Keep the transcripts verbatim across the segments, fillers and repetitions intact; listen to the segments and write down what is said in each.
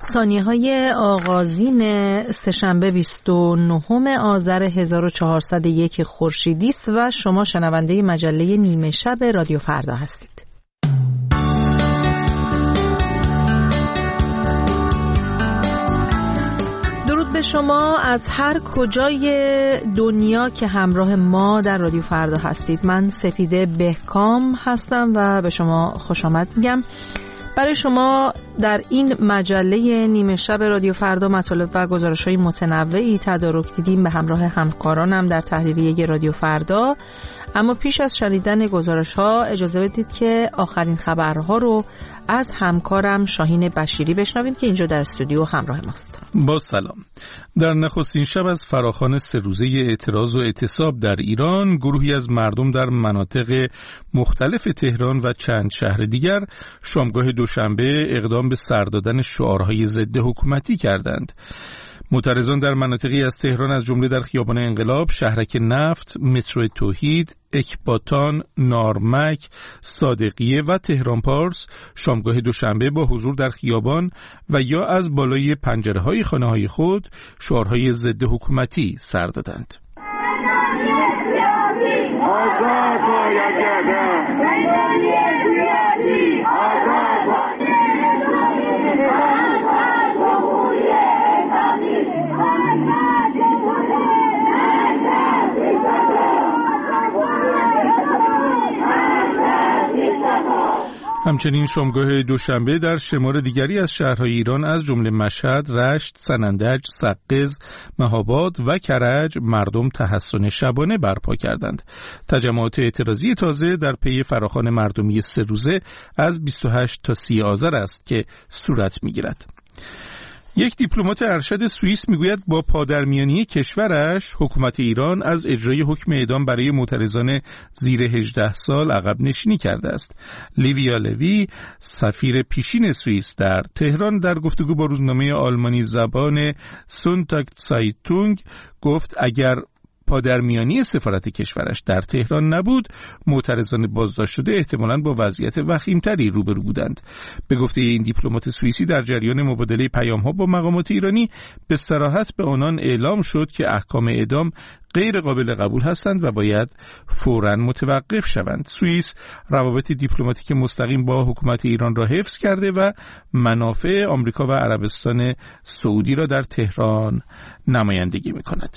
ثانیه های آغازین سه‌شنبه بیست و نهم آذر هزار و چهارصد و یک خورشیدی است و شما شنونده مجله نیمه شب رادیو فردا هستید. درود به شما از هر کجای دنیا که همراه ما در رادیو فردا هستید. من سپیده بهکام هستم و به شما خوش آمد میگم. برای شما در این مجله نیمه شب رادیو فردا مطالب و گزارش‌های متنوعی تدارک دیدیم به همراه همکارانم در تحریریه رادیو فردا. اما پیش از شنیدن گزارش‌ها اجازه بدید که آخرین خبرها رو از همکارم شاهین بشیری بشنویم که اینجا در استودیو همراه ماست. با سلام. در نخستین شب از فراخوان سه روزه اعتراض و اعتصاب در ایران، گروهی از مردم در مناطق مختلف تهران و چند شهر دیگر شامگاه دوشنبه اقدام به سر دادن شعارهای ضد حکومتی کردند. معترضان در مناطقی از تهران از جمله در خیابان انقلاب، شهرک نفت، مترو توحید، اکباتان، نارمک، صادقیه و تهران پارس شامگاه دوشنبه با حضور در خیابان و یا از بالای پنجره‌های خانه‌های خود شعارهای ضد حکومتی سر دادند. همچنین شامگاه دوشنبه در شمار دیگری از شهرهای ایران از جمله مشهد، رشت، سنندج، سقز، مهاباد و کرج مردم تحصن شبانه برپا کردند. تجمعات اعتراضی تازه در پی فراخوان مردمی سه روزه از بیست و هشت تا سی آذر است که صورت می‌گیرد. یک دیپلمات ارشد سوئیس میگوید با پادرمیانی کشورش حکومت ایران از اجرای حکم اعدام برای معترضان زیر هجده سال عقب نشینی کرده است. لیویا لوی، سفیر پیشین سوئیس در تهران، در گفتگو با روزنامه آلمانی زبان سونتاگ سایتونگ گفت اگر پادرمیانی سفارت کشورش در تهران نبود، معترضان بازداشت شده احتمالاً با وضعیت وخیمتری روبرو بودند. به گفته این دیپلمات سوئیسی در جریان مبادله پیام‌ها با مقامات ایرانی به صراحت به آنان اعلام شد که احکام اعدام غیر قابل قبول هستند و باید فوراً متوقف شوند. سوئیس روابط دیپلماتیک مستقیم با حکومت ایران را حفظ کرده و منافع آمریکا و عربستان سعودی را در تهران نمایندگی می‌کند.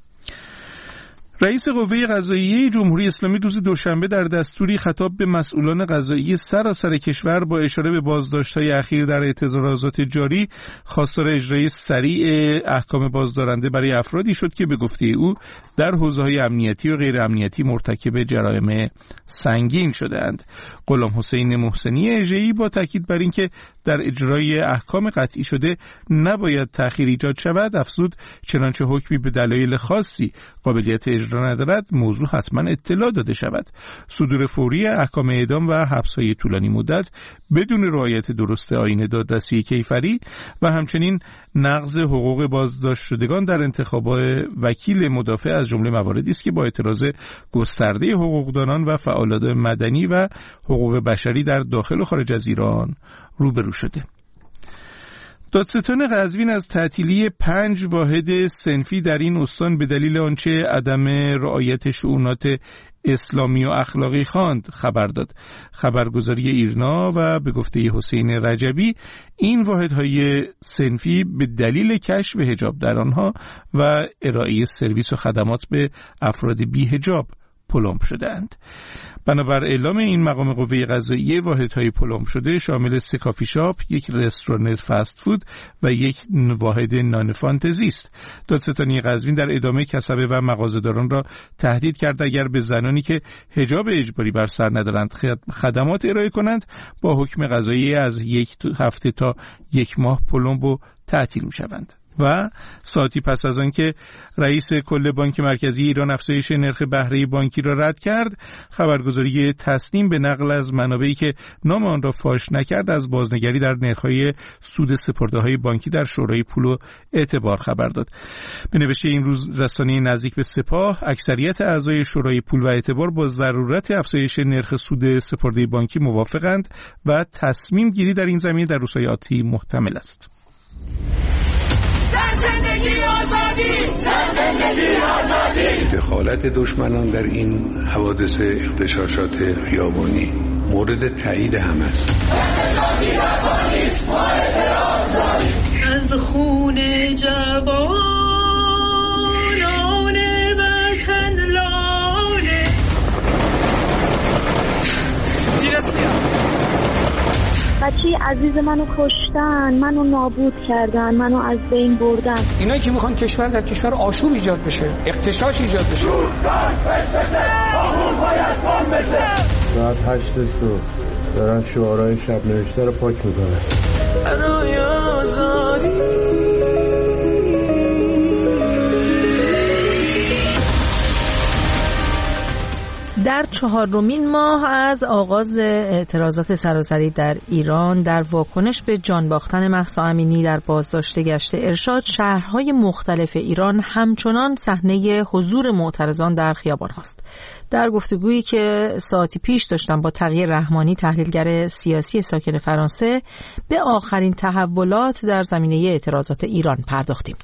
رئیس قوه قضاییه جمهوری اسلامی روز دوشنبه در دستوری خطاب به مسئولان قضایی سراسر کشور با اشاره به بازداشت‌های اخیر در اعتراضات جاری خواستار اجرای سریع احکام بازدارنده برای افرادی شد که به گفته او در حوزه‌های امنیتی و غیر امنیتی مرتکب جرایم سنگین شده‌اند. غلام حسین محسنی اژه‌ای با تاکید بر اینکه در اجرای احکام قطعی شده نباید تأخیر ایجاد شود افزود چنانچه حکمی به دلایل خاصی قابلیت اجرا ندارد موضوع حتما اطلاع داده شود. صدور فوری احکام اعدام و حبس‌های طولانی مدت بدون رعایت درست آیین دادرسی کیفری و همچنین نقض حقوق بازداشت شدگان در انتخاب وکیل مدافع از جمله مواردی است که با اعتراض گسترده حقوقدانان و فعالان مدنی و حقوق بشری در داخل و خارج از ایران روبرو شده. دادستان قزوین از تعطیلی پنج واحد صنفی در این استان به دلیل آنچه عدم رعایت شؤونات اسلامی و اخلاقی خواند خبر داد. خبرگزاری ایرنا و به گفته حسین رجبی این واحدهای صنفی به دلیل کشف حجاب در آنها و ارائه سرویس و خدمات به افراد بی حجاب پلمب شده‌اند. بنابر اعلام این مقام قوه قضاییه واحدهای پلمب شده شامل سه کافی شاپ، یک رستوران فست فود و یک واحد نان فانتزی است. دادستانی قزوین در ادامه کسبه و مغازه‌داران را تهدید کرد اگر به زنانی که حجاب اجباری بر سر ندارند خدمات ارائه کنند با حکم قضایی از یک هفته تا یک ماه پلمب و تعطیل می‌شوند. و ساعتی پس از آن که رئیس کل بانک مرکزی ایران افزایش نرخ بهره بانکی را رد کرد، خبرگزاری تسنیم به نقل از منابعی که نام آن را فاش نکرد از بازنگری در نرخ‌های سود سپرده‌های بانکی در شورای پول و اعتبار خبر داد. به نوشته این روز رسانه نزدیک به سپاه، اکثریت اعضای شورای پول و اعتبار با ضرورت افزایش نرخ سود سپرده بانکی موافقند و تصمیم گیری در این زمینه در روزهای آتی محتمل است. زندگی آزادی، زندگی آزادی. دخالت دشمنان در این حوادث اغتشاشات خیابانی مورد تایید همه است. از خون جوانان وطن لاله بچه عزیز منو کشتن، منو نابود کردن، منو از بین بردن. اینا که میخوان کشور در کشور آشوب ایجاد بشه، اغتشاش ایجاد بشه. ساعت هشت صبح دارن شعارهای شب نوشته رو پاک میکنن. برای آزادی. در چهارمین ماه از آغاز اعتراضات سراسری در ایران در واکنش به جان باختن مهسا امینی در بازداشت گشت ارشاد، شهرهای مختلف ایران همچنان صحنه حضور معترضان در خیابان هاست. در گفتگویی که ساعتی پیش داشتم با تقی رحمانی، تحلیلگر سیاسی ساکن فرانسه، به آخرین تحولات در زمینه اعتراضات ایران پرداختیم.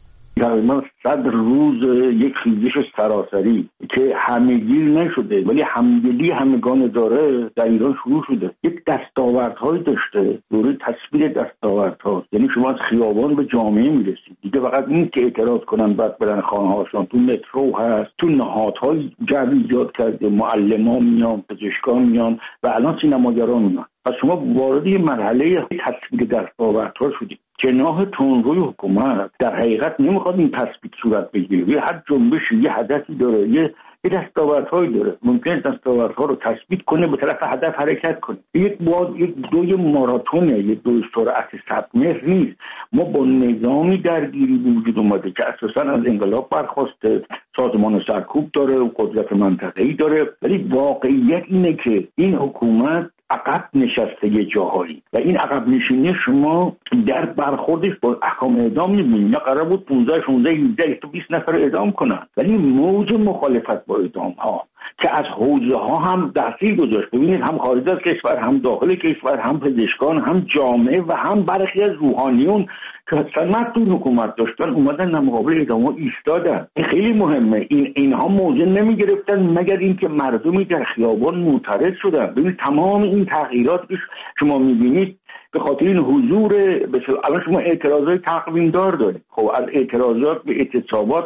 تقریبا صد روز یک خیزش سراسری که همگیر نشده ولی همدلی همگان داره در ایران شروع شده. یک دستاوردهایی داشته، دوره تصویر دستاوردها، یعنی شما از خیابان به جامعه میرسید دیگه. فقط این که اعتراض کنن بعد برن خانه هاشون، تو مترو هست، تو نهادهای جو ایجاد کرده، معلمان میان، پزشکان میان و الان سینماگران میان. پس شما وارد یه مرحله تصویر دستاوردها شدید. جناح تندروی حکومت در حقیقت نمیخواد این تثبیت صورت بگیره. یه هر جنبشی یه هدفی داره، یه یه دستاوردهایی داره. ممکنه دستاوردها رو تثبیت کنه، به طرف هدف حرکت کنه. یک باد یک دوی ماراتونه، یک دوی سرعت صد متر نیست. ما با نظامی درگیری وجود اومده که اساساً از انقلاب برخواسته، سازمان سرکوب داره و قدرت منطقه‌ای داره، ولی واقعیت اینه که این حکومت عقب نشسته یه جاهایی و این عقب نشینی شما در برخوردش با احکام اعدام می‌بینید. قرار بود پانزده شانزده هجده تا بیست نفر اعدام کنن، ولی موج مخالفت با اعدام ها که از حوزه ها هم دستی گذاشت. ببینید هم خارج از کشور، هم داخل کشور، هم پزشکان، هم جامعه و هم برخی از روحانیون که سمت تو حکومت داشتن اومدن در مقابل اعدام ها ایستادن. این خیلی مهمه. این اینها موضع نمی گرفتن مگر اینکه مردمی در خیابان معترض شدن. ببینید تمام این تغییرات که شما میبینید به خاطر این حضور بسیار. الان شما اعتراضای تقویم‌دار دارید. خب از اعتراضات به اعتصابات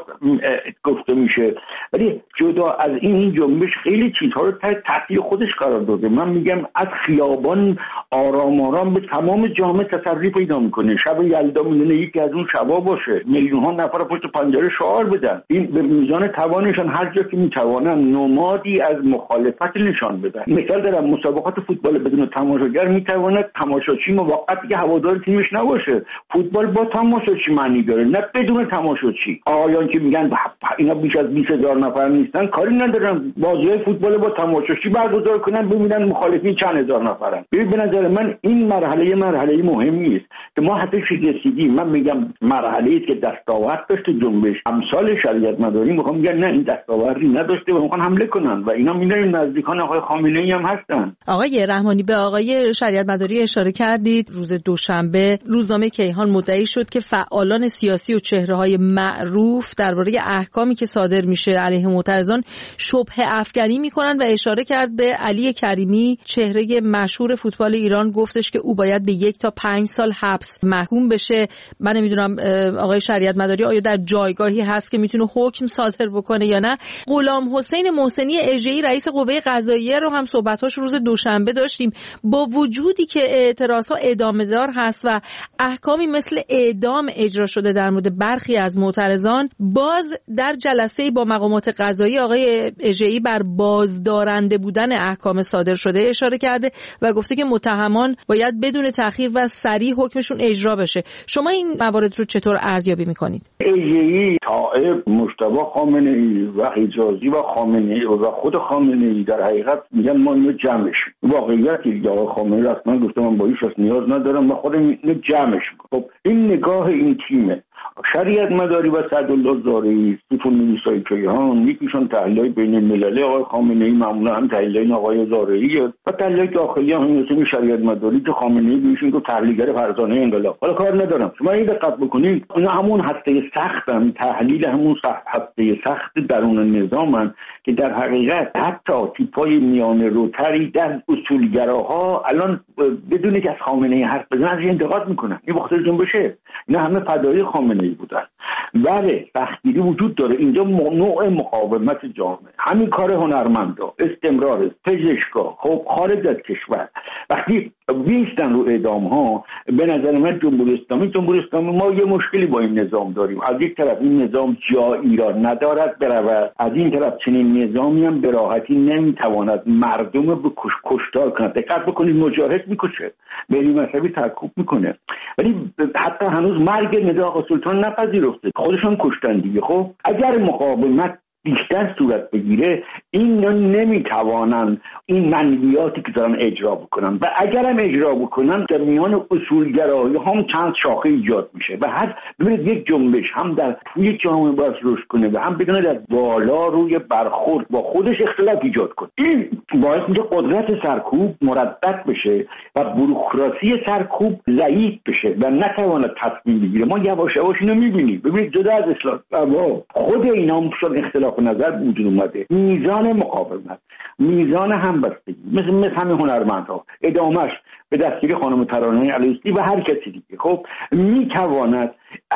گفته میشه، ولی جدا از این این جنبش خیلی چیزها رو تحت خودش قرار داده. من میگم از خیابان آرام آرام به تمام جامعه تسری پیدا میکنه. شب یلدا میدونه یکی از اون شبا باشه، میلیون ها نفر پشت پنجره شعار بدن. این به میزان توانشان هر جا که میتوانن نمادی از مخالفت نشان بدن. مثال دارم، مسابقات فوتبال بدون تماشاگر میتواند تماشاچی موقتی که هوادار تیمش نباشه. فوتبال با تماشاچی معنی داره، نه بدون تماشاچی. آقایان که میگن اینا بیش از بیست هزار نفر نیستن، کاری ندارن بازی فوتبال با تماشاچی برگزار کنن ببینن مخالفین چند هزار نفرن. ببین به نظر من این مرحله مرحله مهمی است که ما حتی رسیدیم. من میگم مرحله‌ای که دستاورد داشته جنبش امثال شریعت مداری میخوام میگن نه این دستاوردی نداشته و میخوان حمله کنن و اینا میدونن نزدیکان آقای خامنه‌ای هم هستن. آقای رحمانی به آقای شریعت مداری اشاره کردید. روز دوشنبه روزنامه کیهان مدعی شد که فعالان سیاسی و چهره‌های معروف درباره احکامی که صادر میشه علیه معترضان شبهه افکنی میکنن و اشاره کرد به علی کریمی، چهره مشهور فوتبال ایران. گفتش که او باید به یک تا پنج سال حبس محکوم بشه. من نمیدونم آقای شریعت مداری آیا در جایگاهی هست که میتونه حکم صادر بکنه یا نه. غلام حسین محسنی اژه‌ای رئیس قوه قضاییه رو هم صحبت‌هاش روز دوشنبه داشتیم. با وجودی که اعتراضها ادامه دار هست و احکامی مثل اعدام اجرا شده در مورد برخی از معترضان، باز در جلسه‌ای با مقامات قضایی آقای اژه‌ای بر بازدارنده بودن احکام صادر شده اشاره کرده و گفته که متهمان باید بدون تأخیر و سریع حکمشون اجرا بشه. شما این موارد رو چطور ارزیابی می‌کنید؟ اژه‌ای، طائب، مجتبی خامنه‌ای و حجازی و خامنه‌ای و خود خامنه‌ای در حقیقت میگن ما اینو جمعش. واقعیتی که آقای خامنه‌ای رسما گفته من با هیچ کس نیاز ندارم و خودم اینو جمعش می‌کنم. خب این نگاه این تیمه. شریعت مداری و سعدالله زارعی، ستون نویسای کیهان، یکیشون تحلیل بین المللی آقای خامنه‌ای، معمولا هم تحلیل آقای زارعی و تحلیل داخلی هم مثل شریعت مداری که خامنه‌ای بهشون گفت تحلیلگر فرزانه انقلاب. حالا کار ندارم، شما این دقت بکنید اینا همون هسته سختن، تحلیل همون هسته سخت درون نظامن که در حقیقت حتی تیپای میانه روتری در اصولگراها الان بدون که از خامنه‌ای حرف بزنن از انتقاد میکنن. این وقت جنبشه اینا همه فدای خامنه‌ای بودن. بله سختگیری وجود داره اینجا، نوع مقاومت جامعه، همین کار هنرمندا، استمرار پزشکا، خب خارج از کشور وقتی بیستن رو اعدام ها، به نظر من جمهوری اسلامی جمهوری اسلامی ما یه مشکلی با این نظام داریم. از یک طرف این نظام جایی را ندارد برود، از این طرف چنین نظامی هم به راحتی نمیتواند مردم به کش کشتار کند. دقت بکنید مجاهد میکشه، بری مذهبی ترکوب میکنه، ولی حتی هنوز مرگ ندا آقا سلطان نپذیرفته، خودشون کشتن دیگه. خب اگر مقاومت بیشتر صورت بگیره این نمیتوانن این منویاتی که دارن اجرا بکنن و اگر هم اجرا بکنن در میان اصولگرایی هم چند شاخه ایجاد میشه و هر ببینید یک جنبش هم در توی جامعه باید رشد کنه و هم بدونه در بالا روی برخورد با خودش اختلاف ایجاد کنه. این باعث میشه قدرت سرکوب مردد بشه و بوروکراسی سرکوب ضعیف بشه و نتواند تصمیم بگیره. ما یواش یواش اینو میبینیم. ببینید جدا از اصلاح خود اینا هم شون اختلاف نظر وجود اومده، میزان مقاومت، میزان همبستگی، مثل مثل همین هنرمندها ادامش به دستگیری خانم ترانه علیسی و هر کسی دیگه خب میتواند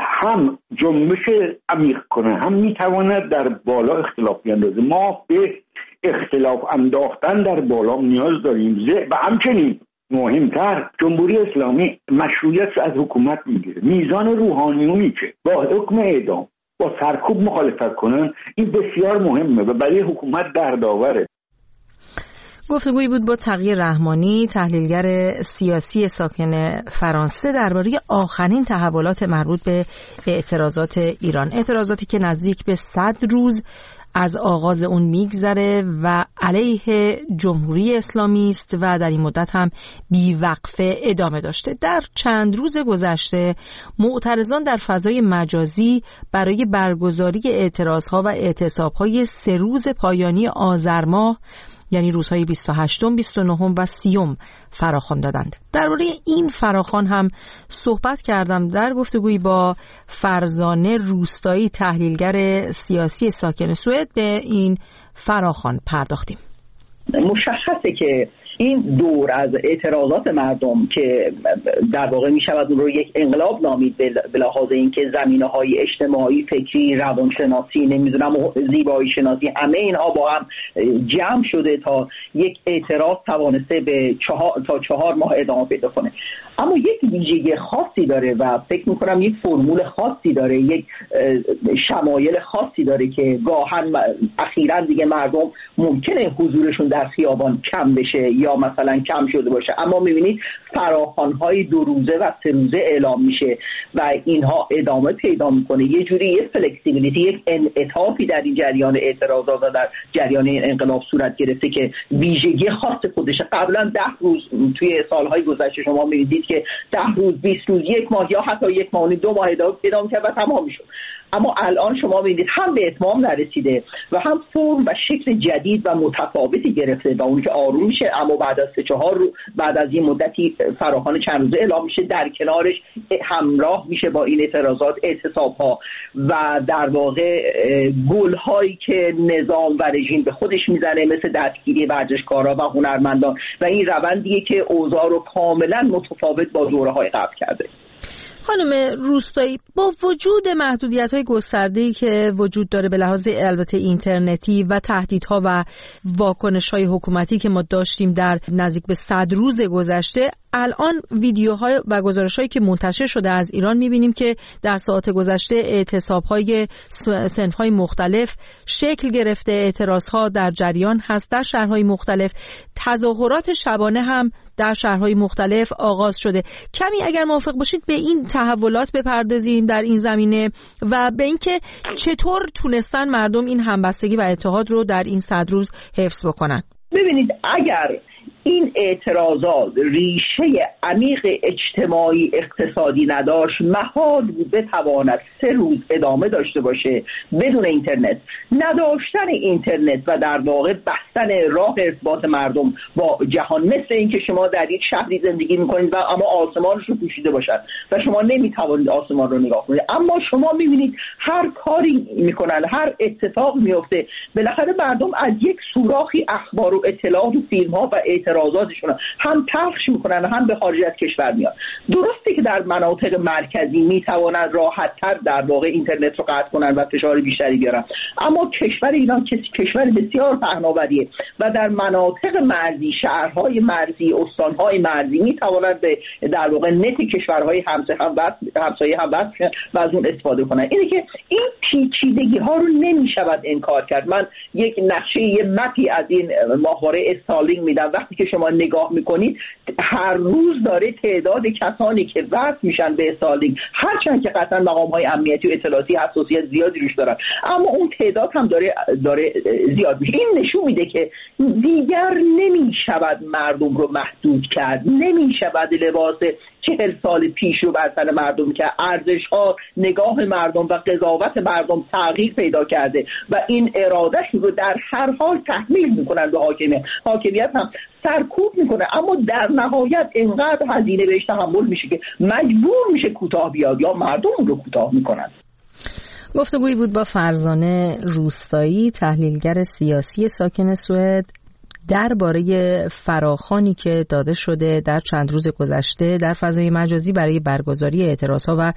هم جنبش عمیق کنه، هم میتواند در بالا اختلاف بیندازه. ما به اختلاف انداختن در بالا نیاز داریم و همچنین مهمتر جمهوری اسلامی مشروعیت از حکومت میگیره. میزان روحانیونی که با حکم اعدام با سرکوب مخالفت کنن این بسیار مهمه و برای حکومت دردآوره. گفتگویی بود با تقی رحمانی، تحلیلگر سیاسی ساکن فرانسه، درباره آخرین تحولات مربوط به اعتراضات ایران، اعتراضاتی که نزدیک به صد روز از آغاز اون میگذره و علیه جمهوری اسلامی است و در این مدت هم بیوقفه ادامه داشته. در چند روز گذشته معترضان در فضای مجازی برای برگزاری اعتراضها و اعتصابهای سه روز پایانی آذر ماه، یعنی روزهای بیست و هشتم، بیست و نهم و سیوم فراخوان دادند. درباره این فراخوان هم صحبت کردم در گفتگویی با فرزانه روستایی، تحلیلگر سیاسی ساکن سوئد. به این فراخوان پرداختیم. مشخصه که این دور از اعتراضات مردم که در واقع می شود اون رو یک انقلاب نامید به لحاظ اینکه زمینه‌های اجتماعی، فکری، روانشناسی، نمیدونم زیبایی شناسی، همه اینها با هم جمع شده تا یک اعتراض توانسته به چهار تا چهار ماه ادامه پیدا کنه. اما یک ویژگی خاصی داره و فکر می‌کنم یک فرمول خاصی داره، یک شمایل خاصی داره که گاهن اخیراً دیگه مردم ممکنه حضورشون در خیابان کم بشه یا مثلا کم شده باشه، اما می‌بینید فراخوان‌های دو روزه و سه روزه اعلام میشه و اینها ادامه پیدا می‌کنه. یه جوری یه فلکسیبیلیتی، یک انعطافی در این جریان اعتراضات و در جریان این انقلاب صورت گرفته که ویژگی خاص خودشه. قبلا ده روز توی سال‌های گذشته شما می‌دیدید که ده روز، بیست روز، یک ماه یا حتی یک ماه و دو ماه ادامه کرد و تمام میشد. اما الان شما می‌بینید هم به اتمام نرسیده و هم فرم و شکل جدید و متفاوتی گرفته و اون که آروم میشه، اما بعد از سه چهار روز بعد از این مدتی فراخوان چند روزه اعلام میشه، در کنارش همراه میشه با این اعتراضات اعتصاب‌ها و در واقع گل‌هایی که نظام و رژیم به خودش میزنه، مثل دستگیری ورزشکارا و هنرمندان و این روندیه که اوضاع رو کاملا متفاوت با دوره‌های قبل کرده. خانم روستایی، با وجود محدودیت‌های گسترده‌ای که وجود داره به لحاظ البته اینترنتی و تهدیدها و واکنش‌های حکومتی که ما داشتیم در نزدیک به صد روز گذشته، الان ویدیوهای و گزارش‌هایی که منتشر شده از ایران می‌بینیم که در ساعات گذشته اعتصاب‌های صنف‌های مختلف شکل گرفته، اعتراض‌ها در جریان هست در شهرهای مختلف، تظاهرات شبانه هم در شهرهای مختلف آغاز شده. کمی اگر موافق باشید به این تحولات بپردازیم در این زمینه و به اینکه چطور تونستن مردم این همبستگی و اتحاد رو در این صد روز حفظ بکنن. ببینید، اگر این اعتراضات ریشه عمیق اجتماعی اقتصادی نداشت، محال بود بتواند سه روز ادامه داشته باشه بدون اینترنت. نداشتن اینترنت و در واقع بستن راه ارتباط مردم با جهان، مثل اینکه شما در یک شهری زندگی میکنید و اما آسمانش رو پوشیده باشد و شما نمیتوانید آسمان رو نگاه کنید، اما شما میبینید هر کاری میکنن، هر اتفاق میفته، بالاخره مردم از یک سوراخی اخبار و اطلاعات و فیلم ها و اعتراضاتشون هم پخش میکنن هم به خارج از کشور میاد. درسته که در مناطق مرکزی میتوانند راحت تر در واقع اینترنت رو قطع کنن و فشار بیشتری بیارن، اما کشور ایران کشور بسیار پهناوریه و در مناطق مرزی، شهرهای مرزی، استانهای مرزی میتوانند به در واقع نت کشورهای همسایه هم وصل و از اون استفاده کنن. اینه که این پیچیدگی ها رو نمیشود انکار کرد. من یک نقشه، یه مپی از این ماهواره استارلینک میدم. وقتی که شما نگاه میکنید هر روز داره تعداد کسانی که وصل میشن به استارلینک، هرچند که قطعا مقام های امنیتی و اطلاعاتی حساسیت زیادی روش دارن، اما اون تعداد هم داره داره زیاد میشه. این نشون میده که دیگر نمیشود مردم رو محدود کرد، نمیشود لباس چهل سال پیش رو بر سر مردم که ارزش ها، نگاه مردم و قضاوت مردم تغییر پیدا کرده و این ارادهش رو در هر حال تحمیل میکنن به حاکمیت. حاکمیت هم سرکوب میکنه، اما در نهایت اینقدر هزینه بهش تحمل میشه که مجبور میشه کوتاه بیاد یا مردم رو کوتاه میکنن. گفتگویی بود با فرزانه روستایی، تحلیلگر سیاسی ساکن سوئد، درباره فراخوانی که داده شده در چند روز گذشته در فضای مجازی برای برگزاری اعتراضها و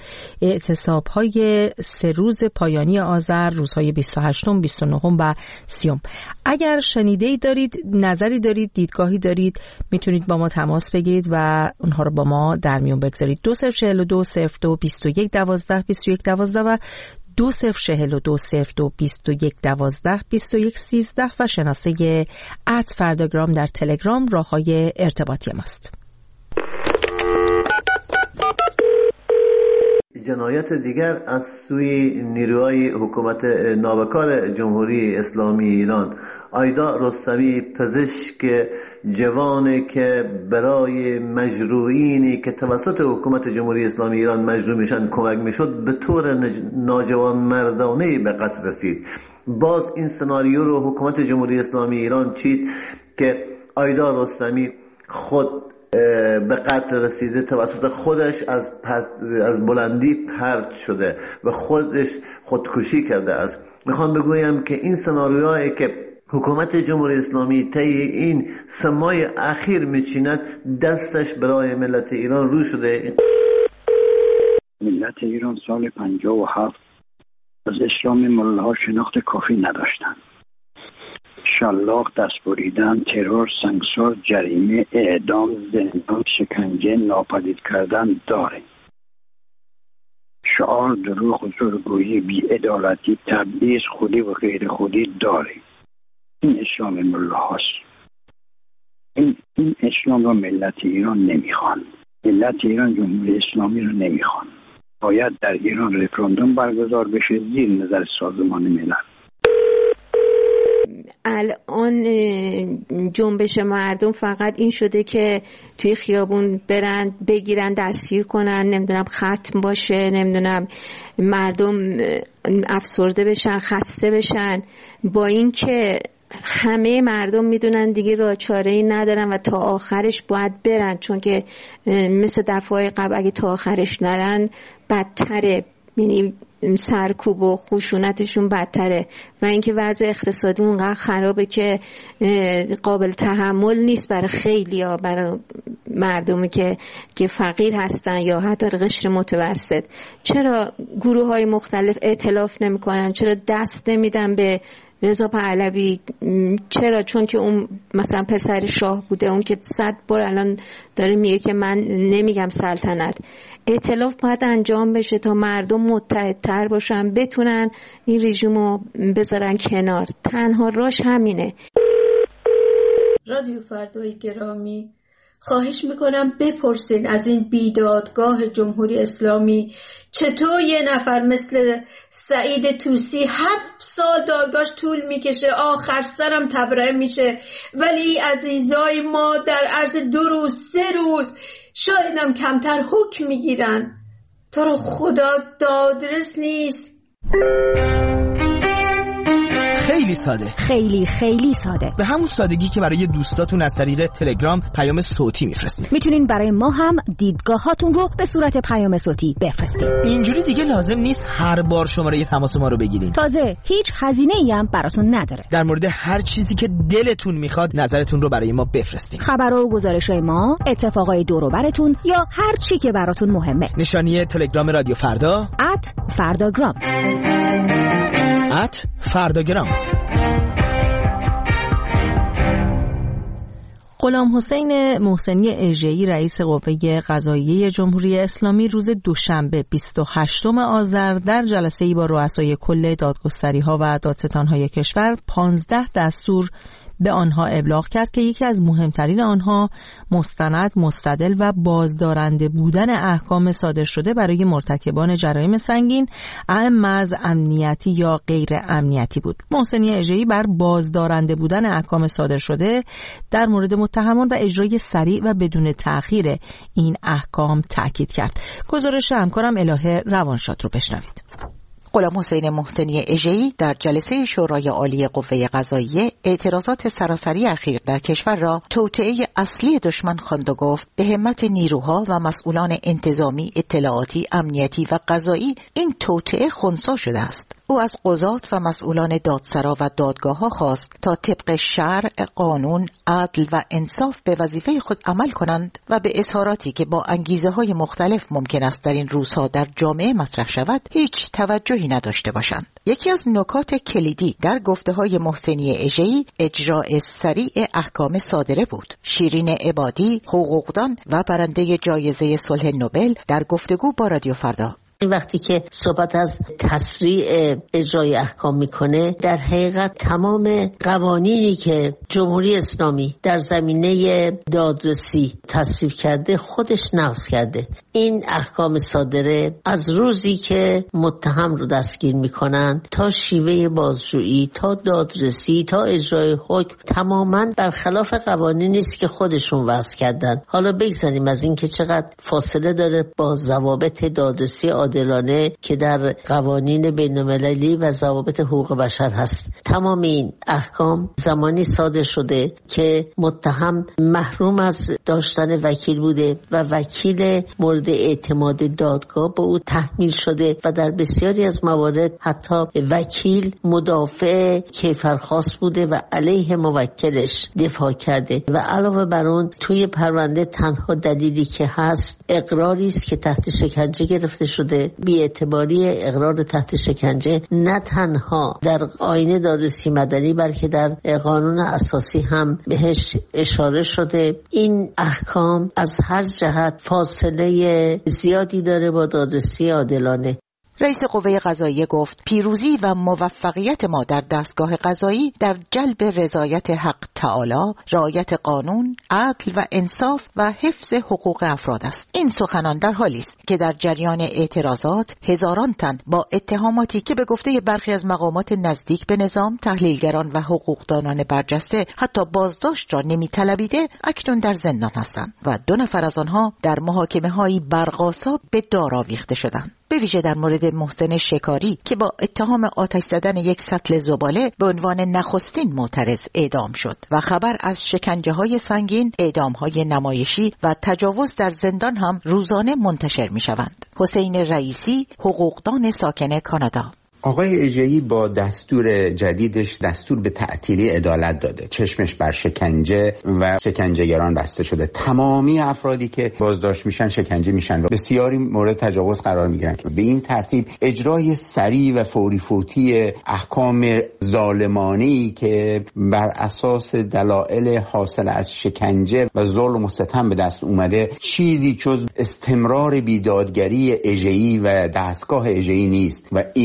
اعتصابهای سه روز پایانی آذر، روزهای بیست و هشتم، بیست و نهم و سیوم. اگر شنیده‌ای دارید، نظری دارید، دیدگاهی دارید، میتونید با ما تماس بگیرید و اونها رو با ما در میون بگذارید. دو صفر چهل و دو صفر دو بیست و یک دوازده بیست و یک دوازده و دو صفر چهل و دو صفر دو بیست و یک دوازده بیست و یک سیزده و شناسه ات فرداگرام در تلگرام راههای ارتباطی ماست. جنایت دیگر از سوی نیروهای حکومت نابکار جمهوری اسلامی ایران. آیدا رستمی، پزشک جوانی که برای مجروحینی که توسط حکومت جمهوری اسلامی ایران مجروح میشن کمک میشد، به طور ناجوان مردانه به قتل رسید. باز این سناریو رو حکومت جمهوری اسلامی ایران چید که آیدا رستمی خود به قتل رسیده، توسط خودش از از بلندی پرت شده و خودش خودکشی کرده است. میخوام بگویم که این سناریوهایی که حکومت جمهوری اسلامی طی این سه ماه اخیر میچیند، دستش برای ملت ایران رو شده. ملت ایران سال پنجاه و هفت از اسلام ملاها شناخت کافی نداشتند. شلاق، دست بریدن، ترور، سنگسار، جریمه، اعدام، زندان، شکنجه، ناپدید کردن داره. شعار، دروغ، زورگویی، بی‌عدالتی، تبعیض، خودی و غیر خودی داره. این اسلام ملاهاست. این این اسلام را ملت ایران نمیخوان. ملت ایران جمهوری اسلامی را نمیخوان. باید در ایران رفراندوم برگزار بشه زیر نظر سازمان ملل. الان جنبش مردم فقط این شده که توی خیابون برن بگیرن دستگیر کنن، نمیدونم ختم باشه، نمیدونم مردم افسرده بشن، خسته بشن، با این که همه مردم میدونن دیگه راه چاره‌ای ندارن و تا آخرش باید برن، چون که مثل دفعه قبل اگه تا آخرش نرن بدتره، یعنی سرکوب و خشونتشون بدتره و اینکه وضع اقتصادی اونقدر خرابه که قابل تحمل نیست برای خیلی‌ها، برای مردمی که که فقیر هستن یا حتی قشر متوسط. چرا گروه‌های مختلف ائتلاف نمی‌کنن؟ چرا دست نمیدن به رضا پهلوی؟ چرا؟ چون که اون مثلا پسر شاه بوده، اون که صد بار الان داره میگه که من نمیگم سلطنت. ائتلاف باید انجام بشه تا مردم متحدتر باشن، بتونن این رژیمو بذارن کنار. تنها راش همینه. رادیو فردای گرامی، خواهش میکنم بپرسین از این بیدادگاه جمهوری اسلامی چطور یه نفر مثل سعید طوسی هفت سال دادگاهش طول میکشه، آخر سرم تبرئه میشه، ولی عزیزای ما در عرض دو روز سه روز شایدم کمتر حکم میگیرن. تو رو خدا دادرس نیست. خیلی ساده، خیلی خیلی ساده، به همون سادگی که برای دوستاتون از طریق تلگرام پیام صوتی میفرستین. میتونین برای ما هم دیدگاهاتون رو به صورت پیام صوتی بفرستین. اینجوری دیگه لازم نیست هر بار شماره تماس ما رو بگیرین. تازه هیچ هزینه‌ای هم براتون نداره. در مورد هر چیزی که دلتون میخواد نظرتون رو برای ما بفرستین. خبر و گزارش‌های ما، اتفاقای دور و براتون یا هر چی که براتون مهمه. نشانی تلگرام رادیو فردا ات فرداگرام ات فرداگرام. غلام حسین محسنی اژه‌ای رئیس قوه قضاییه جمهوری اسلامی روز دوشنبه بیست و هشتم آذر در جلسه‌ای با رؤسای کل دادگستری‌ها و دادستان‌های کشور پانزده دستور به آنها ابلاغ کرد که یکی از مهمترین آنها مستند، مستدل و بازدارنده بودن احکام صادر شده برای مرتکبان جرایم سنگین، اعم از امنیتی یا غیر امنیتی بود. محسنی اژه‌ای بر بازدارنده بودن احکام صادر شده در مورد متهمان و اجرای سریع و بدون تأخیر این احکام تاکید کرد. گزارش همکارم الهه روانشاد رو بشنوید. غلام حسین محسنی اژه‌ای در جلسه شورای عالی قوه قضاییه اعتراضات سراسری اخیر در کشور را توطئه اصلی دشمن خواند و گفت به همت نیروها و مسئولان انتظامی، اطلاعاتی، امنیتی و قضایی این توطئه خنثی شده است. او از قضات و مسئولان دادسرا و دادگاه‌ها خواست تا طبق شرع، قانون، عدل و انصاف به وظیفه خود عمل کنند و به اظهاراتی که با انگیزه‌های مختلف ممکن است در این روزها در جامعه مطرح شود هیچ توجهی نداشته باشند. یکی از نکات کلیدی در گفته‌های محسنی اژه‌ای اجراء سریع احکام صادره بود. شیرین عبادی، حقوقدان و برنده جایزه صلح نوبل در گفتگو با رادیو فردا وقتی که صحبت از تسریع اجرای احکام میکنه، در حقیقت تمام قوانینی که جمهوری اسلامی در زمینه دادرسی تصویب کرده خودش نقض کرده. این احکام صادره از روزی که متهم رو دستگیر میکنن تا شیوه بازجویی، تا دادرسی، تا اجرای حکم تماما برخلاف قوانینی است که خودشون وضع کردن. حالا بگذاریم از این که چقدر فاصله داره با ضوابط دادرسی عادلانه که در قوانین بین‌المللی و ضوابط حقوق بشر هست. تمام این احکام زمانی صادر شده که متهم محروم از داشتن وکیل بوده و وکیل مورد اعتماد دادگاه به او تحمیل شده و در بسیاری از موارد حتی وکیل مدافع کیفرخواست بوده و علیه موکلش دفاع کرده و علاوه بر اون توی پرونده تنها دلیلی که هست اقراری است که تحت شکنجه گرفته شده. بی‌اعتباری اقرار تحت شکنجه نه تنها در آیین دادرسی مدنی بلکه در قانون اساسی هم بهش اشاره شده. این احکام از هر جهت فاصله زیادی داره با دادرسی عادلانه. رئیس قوه قضاییه گفت پیروزی و موفقیت ما در دستگاه قضایی در جلب رضایت حق تعالی، رعایت قانون، عدل و انصاف و حفظ حقوق افراد است. این سخنان در حالی است که در جریان اعتراضات هزاران تن با اتهاماتی که به گفته برخی از مقامات نزدیک به نظام، تحلیلگران و حقوقدانان برجسته حتی بازداشت را نمی‌طلبیده اکنون در زندان هستند و دو نفر از آنها در محاکمه‌های برق‌آسا به دار آویخته شدند. به ویژه در مورد محسن شکاری که با اتهام آتش زدن یک سطل زباله به عنوان نخستین معترض اعدام شد و خبر از شکنجه‌های سنگین، اعدام‌های نمایشی و تجاوز در زندان هم روزانه منتشر می‌شوند. حسین رئیسی، حقوقدان ساکن کانادا: آقای اژه‌ای با دستور جدیدش دستور به تعطیلی عدالت داده. چشمش بر شکنجه و شکنجهگران بسته شده. تمامی افرادی که بازداشت میشن شکنجه میشن و بسیاری مورد تجاوز قرار میگیرن. به این ترتیب اجرای سریع و فوری فوتی احکام ظالمانه‌ای که بر اساس دلایل حاصل از شکنجه و ظلم و ستم به دست اومده چیزی جز استمرار بیدادگری اژه‌ای و دستگاه اژه‌ای نیست و این یعنی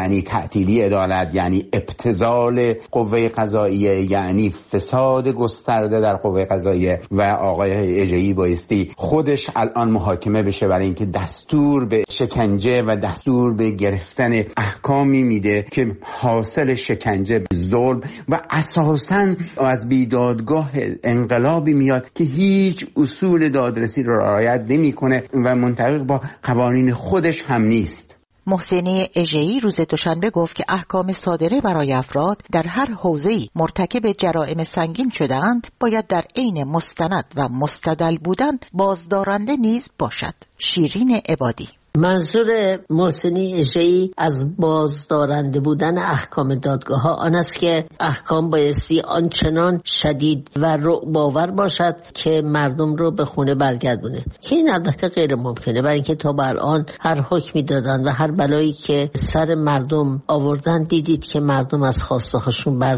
یعنی تعطیلی عدالت، یعنی ابتذال قوه قضاییه، یعنی فساد گسترده در قوه قضاییه و آقای اژه‌ای بایستی خودش الان محاکمه بشه برای اینکه دستور به شکنجه و دستور به گرفتن احکامی میده که حاصل شکنجه به ظلم و اساساً از بیدادگاه انقلابی میاد که هیچ اصول دادرسی رو رعایت نمیکنه و منطبق با قوانین خودش هم نیست. محسنی اژه‌ای روز دوشنبه گفت که احکام صادره برای افراد در هر حوزه‌ای مرتکب جرائم سنگین شده‌اند باید در عین مستند و مستدل بودن بازدارنده نیز باشد. شیرین عبادی. منظور محسنی اژه‌ای از بازدارنده بودن احکام دادگاه ها آن است که احکام بایستی آنچنان شدید و رعب‌آور باشد که مردم رو به خونه برگردونه، که این البته غیر ممکنه، برای اینکه تا به الان هر حکمی دادن و هر بلایی که سر مردم آوردن دیدید که مردم از خواسته هاشون بر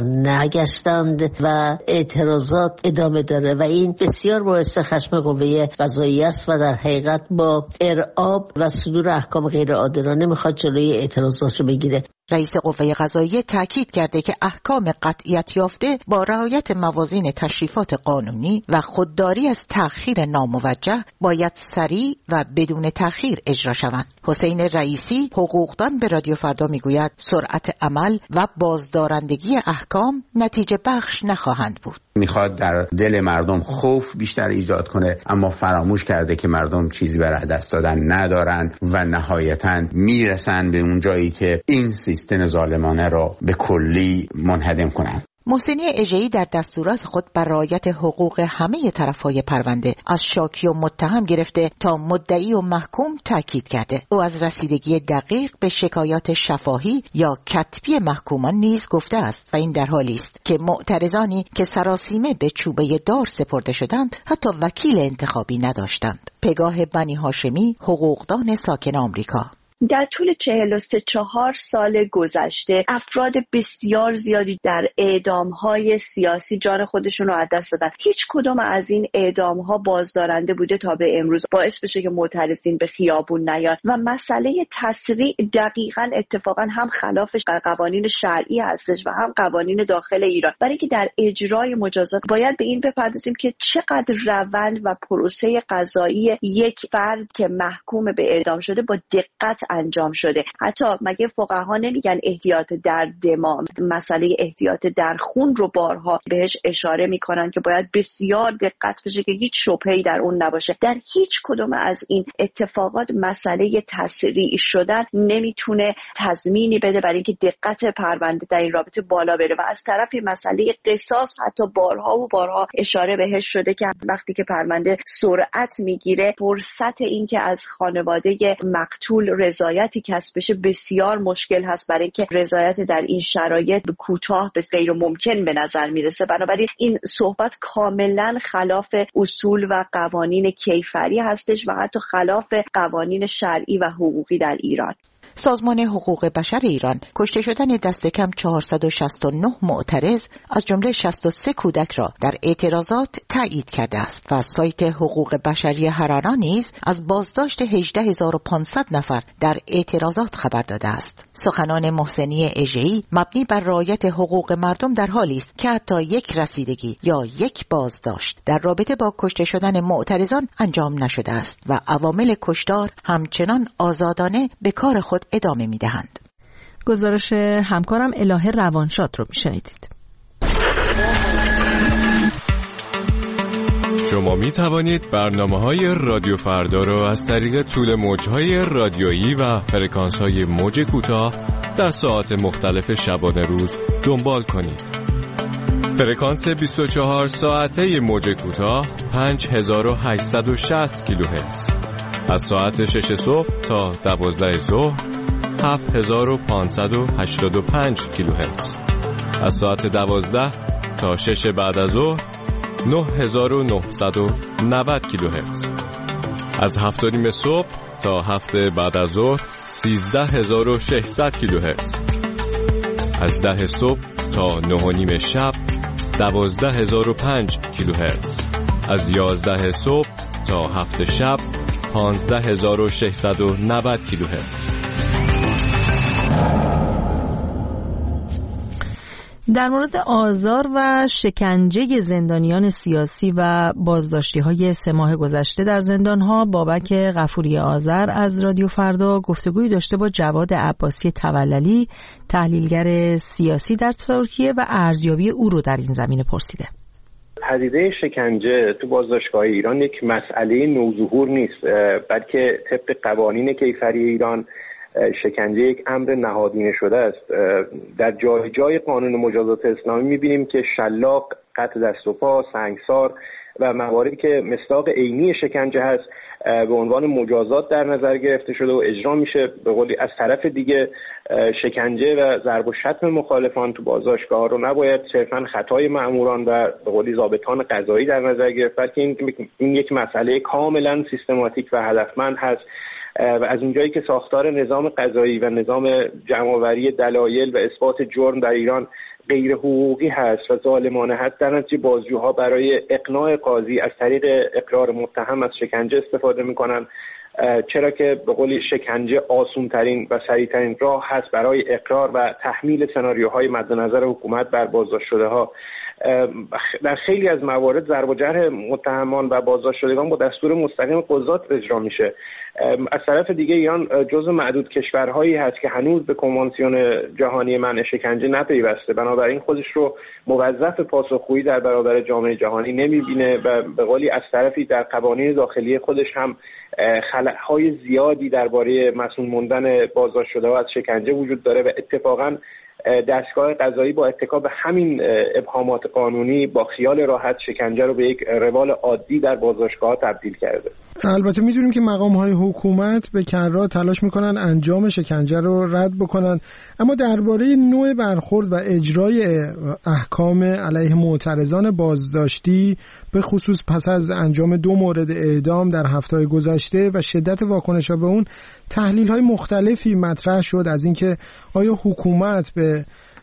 نگشتند و اعتراضات ادامه داره و این بسیار باعث خشم قوه قضاییه است و در حقیقت با ارعاب و صدور احکام غیر عادلانه میخواد جلوی اعتراضات رو بگیره. رئیس قوه قضاییه تاکید کرده که احکام قطعیت یافته با رعایت موازین تشریفات قانونی و خودداری از تأخیر ناموجه باید سریع و بدون تأخیر اجرا شوند. حسین رئیسی حقوقدان به رادیو فردا میگوید سرعت عمل و بازدارندگی احکام نتیجه بخش نخواهند بود. میخواد در دل مردم خوف بیشتر ایجاد کنه، اما فراموش کرده که مردم چیزی برای دست دادن ندارن و نهایتاً میرسن به اون جایی که این سیستم ظالمانه رو به کلی منهدم کنن. محسنی اژه‌ای در دستورات خود بر رعایت حقوق همه طرف‌های پرونده از شاکی و متهم گرفته تا مدعی و محکوم تاکید کرده. او از رسیدگی دقیق به شکایات شفاهی یا کتبی محکومان نیز گفته است و این در حالی است که معترضانی که سراسیمه به چوبه دار سپرده شدند حتی وکیل انتخابی نداشتند. پگاه بنی هاشمی، حقوقدان ساکن آمریکا. در طول چهل و سه چهار سال گذشته افراد بسیار زیادی در اعدام‌های سیاسی جان خودشون رو از دست دادن. هیچ کدوم از این اعدام‌ها بازدارنده بوده تا به امروز، باعث بشه که معترضین به خیابون نیان و مسئله تسریع دقیقاً اتفاقاً هم خلاف قوانین شرعی هستش و هم قوانین داخل ایران. برای که در اجرای مجازات باید به این بپردازیم که چقدر روند و پروسه قضایی یک فرد که محکوم به اعدام شده با دقت انجام شده. حتی مگه فقها نمیگن احتیاط در دماغ، مسئله احتیاط در خون رو بارها بهش اشاره میکنن که باید بسیار دقت بشه که هیچ شبهه‌ای در اون نباشه. در هیچ کدوم از این اتفاقات مسئله تسریع شدن نمیتونه تضمینی بده برای اینکه دقت پرونده در این رابطه بالا بره و از طرفی مسئله قصاص حتی بارها و بارها اشاره بهش شده که وقتی که پرونده سرعت میگیره فرصت این که از خانواده مقتول رضایتی کسب بشه بسیار مشکل هست، برای اینکه رضایت در این شرایط کوتاه به غیر ممکن به نظر میرسه. بنابراین این صحبت کاملا خلاف اصول و قوانین کیفری هستش و حتی خلاف قوانین شرعی و حقوقی در ایران. سازمان حقوق بشر ایران کشته شدن دست کم چهارصد و شصت و نه معترض از جمله شصت و سه کودک را در اعتراضات تایید کرده است و سایت حقوق بشری هرانا نیز از بازداشت هجده هزار و پانصد نفر در اعتراضات خبر داده است. سخنان محسنی اژه‌ای مبنی بر رعایت حقوق مردم در حالی است که حتی یک رسیدگی یا یک بازداشت در رابطه با کشته شدن معترضان انجام نشده است و عوامل کشتار همچنان آزادانه به کار خود ادامه می‌دهند. گزارش همکارم الهه روانشاد رو می‌شنیدید. شما می توانید برنامه‌های رادیو فردا را از طریق طول موج‌های رادیویی و فرکانس‌های موج کوتاه در ساعات مختلف شبانه روز دنبال کنید. فرکانس بیست و چهار ساعته موج کوتاه پنج هزار و هشتصد و شصت کیلوهرتز از ساعت شش صبح تا دوازده ظهر هفت هزار و پانصد و هشتاد و پنج کیلوهرتز از ساعت دوازده تا شش بعد از ظهر نه هزار و نهصد و نود کیلوهرتز از هفت و نیم صبح تا هفت بعد از ظهر سیزده هزار و ششصد کیلوهرتز از ده صبح تا نه و نیم شب دوازده هزار و پنج کیلوهرتز از یازده صبح تا هفت شب پانزده هزار و ششصد و نود کیلوهرتز. در مورد آزار و شکنجه زندانیان سیاسی و بازداشتی‌های سه ماه گذشته در زندان‌ها، بابک غفوری آذر از رادیو فردا گفتگویی داشته با جواد عباسی توللی، تحلیلگر سیاسی در ترکیه، و ارزیابی او رو در این زمینه پرسیده. پدیده شکنجه تو بازداشتگاه ایران یک مسئله نوظهور نیست، بلکه طبق قوانین کیفری ایران شکنجه یک امر نهادینه شده است. در جای جای قانون مجازات اسلامی می‌بینیم که شلاق، قطع دست و پا، سنگسار و مواردی که مصداق عینی شکنجه هست به عنوان مجازات در نظر گرفته شده و اجرا میشه. به قولی از طرف دیگه شکنجه و ضرب و شتم مخالفان تو بازداشتگاه رو نباید صرفاً خطای مأموران و به قولی ضابطان قضایی در نظر گرفت، بلکه این این یک مسئله کاملاً سیستماتیک و هدفمند هست و از اونجایی که ساختار نظام قضایی و نظام جمع‌آوری دلایل و اثبات جرم در ایران غیر حقوقی هست و ظالمانه هست، در نتیجه بازجوها برای اقناع قاضی از طریق اقرار متهم از شکنجه استفاده میکنن، چرا که به قولی شکنجه آسون ترین و سریع ترین راه هست برای اقرار و تحمیل سناریوهای مد نظر حکومت بر بازداشت شده ها. در خیلی از موارد ضرب و جرح متهمان و بازداشت شدگان با دستور مستقیم قضات اجرا میشه. از طرف دیگه ایران جزو معدود کشورهایی هست که هنوز به کنوانسیون جهانی منع شکنجه نپیوسته، بنابراین خودش رو موظف پاسخگویی در برابر جامعه جهانی نمیبینه و به قولی از طرفی در قوانین داخلی خودش هم خلأهای زیادی درباره مسئول موندن بازداشت شده‌ها از شکنجه وجود داره و اتفاقاً دستگاه قضایی با اتکا به همین ابهامات قانونی با خیال راحت شکنجه رو به یک روال عادی در بازداشتگاه تبدیل کرده. البته میدونیم که مقام‌های حکومت به کررا تلاش میکنن انجام شکنجه رو رد بکنن، اما درباره نوع برخورد و اجرای احکام علیه معترضان بازداشتی به خصوص پس از انجام دو مورد اعدام در هفته‌های گذشته و شدت واکنش‌ها به اون، تحلیل‌های مختلفی مطرح شد از اینکه آیا حکومت به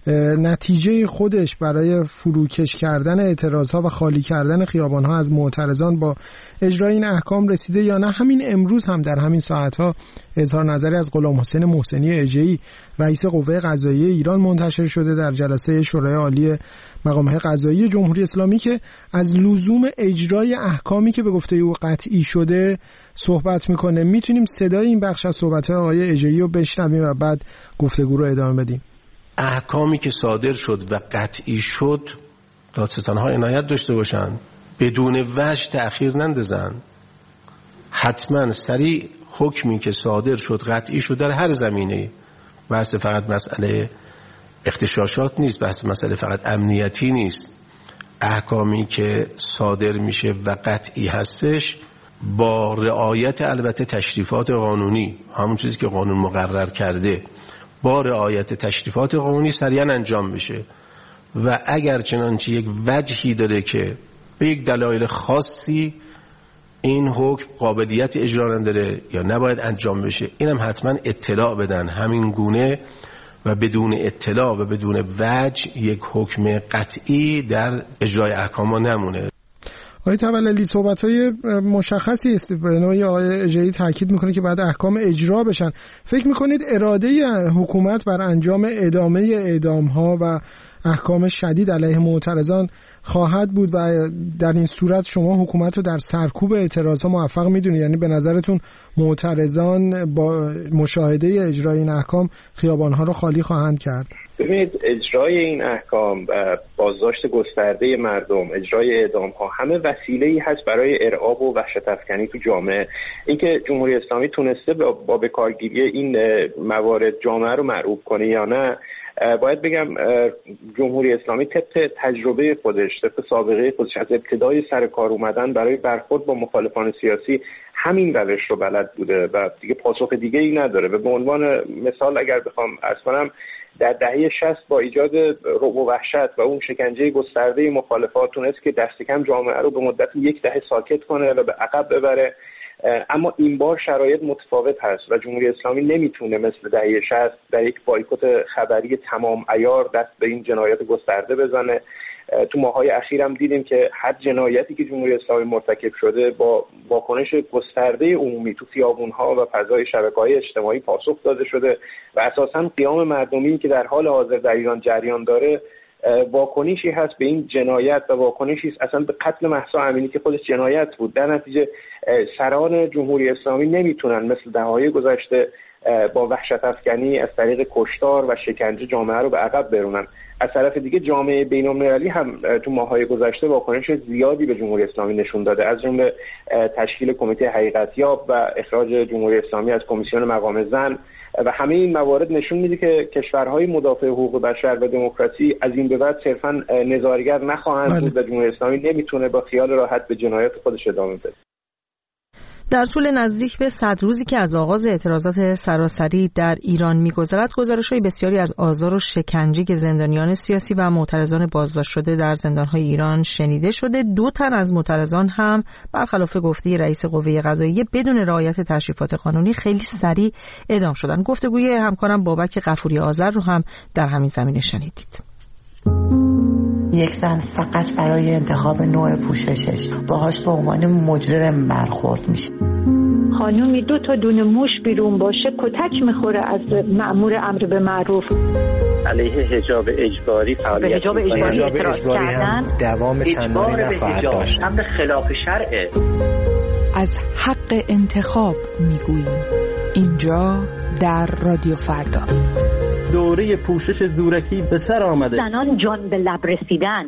نتیجه خودش برای فروکش کردن اعتراضها و خالی کردن خیابانها از معترضان با اجرای این احکام رسیده یا نه. همین امروز هم در همین ساعتها اظهار نظری از غلام حسین محسنی اژه‌ای رئیس قوه قضاییه ایران منتشر شده در جلسه شورای عالی مقام‌های قضایی جمهوری اسلامی که از لزوم اجرای احکامی که به گفته او قطعی شده صحبت میکنه. میتونیم صدای این بخش از صحبت‌های آقای اژه‌ای رو بشنویم و بعد گفتگو رو ادامه بدیم. احکامی که صادر شد و قطعی شد دادستان‌ها عنایت داشته باشن، بدون وجه تأخیر نندازن، حتما سریع حکمی که صادر شد قطعی شد در هر زمینه. بحث فقط مسئله اغتشاشات نیست، بحث مسئله فقط امنیتی نیست. احکامی که صادر میشه و قطعی هستش با رعایت البته تشریفات قانونی، همون چیزی که قانون مقرر کرده، با رعایت تشریفات قانونی سریعا انجام بشه و اگر چنانچه یک وجهی داره که به یک دلایل خاصی این حکم قابلیت اجرا نداره یا نباید انجام بشه، اینم حتما اطلاع بدن. همین گونه و بدون اطلاع و بدون وجه یک حکم قطعی در اجرای احکام نمونه. آقای توللی صحبت‌های مشخصی است، به نوعی آقای اژه‌ای تاکید میکنه که بعد احکام اجرا بشن. فکر میکنید اراده حکومت بر انجام ادامه اعدام‌ها و احکام شدید علیه معترضان خواهد بود و در این صورت شما حکومت رو در سرکوب اعتراض‌ها موفق میدونید؟ یعنی به نظرتون معترضان با مشاهده اجرای این احکام خیابان‌ها رو خالی خواهند کرد؟ ببینید، اجرای این احکام و بازداشت گسترده مردم، اجرای اعدام ها، همه وسیله‌ای هست برای ارعاب و وحشت افکنی تو جامعه. اینکه جمهوری اسلامی تونسته با به کارگیری این موارد جامعه رو مرعوب کنه یا نه، باید بگم جمهوری اسلامی طبق تجربه خودش، طبق سابقه خودش از ابتدای سر کار اومدن برای برخورد با مخالفان سیاسی همین روش رو بلد بوده و دیگه پاسخ دیگه ای نداره. و به عنوان مثال اگر بخوام عرض کنم، در دهه شصت با ایجاد رعب و وحشت و اون شکنجه گسترده مخالفات تونست که دست کم جامعه رو به مدت یک دهه ساکت کنه و به عقب ببره. اما این بار شرایط متفاوت هست و جمهوری اسلامی نمیتونه مثل دهه شصت در یک بایکوت خبری تمام عیار دست به این جنایات گسترده بزنه. تو ماهای اخیر هم دیدیم که هر جنایتی که جمهوری اسلامی مرتکب شده با واکنش گسترده عمومی تو خیابون‌ها و فضای شبکه‌های اجتماعی پاسخ داده شده و اساساً قیام مردمی که در حال حاضر در ایران جریان داره واکنشی هست به این جنایت و واکنشی است اصلا به قتل مهسا امینی که خودش جنایت بود. در نتیجه سران جمهوری اسلامی نمیتونن مثل دهه‌های گذشته با وحشت افکنی از طریق کشتار و شکنجه جامعه رو به عقب برونن. از طرف دیگه جامعه بین‌المللی هم تو ماه‌های گذشته واکنش زیادی به جمهوری اسلامی نشون داده، از جمله تشکیل کمیته حقیقتیاب و اخراج جمهوری اسلامی از کمیسیون مقام زن و همه این موارد نشون میده که کشورهای مدافع حقوق بشر و دموکراسی از این به بعد صرفاً نظارگر نخواهند بود و جمهوری اسلامی نمیتونه با خیال راحت به جنایات خودش ادامه بده. در طول نزدیک به صد روزی که از آغاز اعتراضات سراسری در ایران می‌گذرد، گزارش‌های بسیاری از آزار و شکنجه که زندانیان سیاسی و معترضان بازداشت شده در زندان‌های ایران شنیده شده. دو تن از معترضان هم برخلاف گفته رئیس قوه قضاییه بدون رعایت تشریفات قانونی خیلی سریع اعدام شدند. گفتگوی همکارم بابک غفوری آذر رو هم در همین زمینه شنیدید. یک زن فقط برای انتخاب نوع پوششش باهاش به عنوان مجرم برخورد میشه. خانومی دو تا دونه موش بیرون باشه کتک میخوره از مأمور امر به معروف. علیه حجاب اجباری فعالیت حجاب اجباری اعتراض کردن دوام چندانی نخواهد داشت. امر خلاف شرعه. از حق انتخاب میگوییم اینجا در رادیو فردا. دوره پوشش زورکی به سر آمده. زنان جان به لب رسیدن.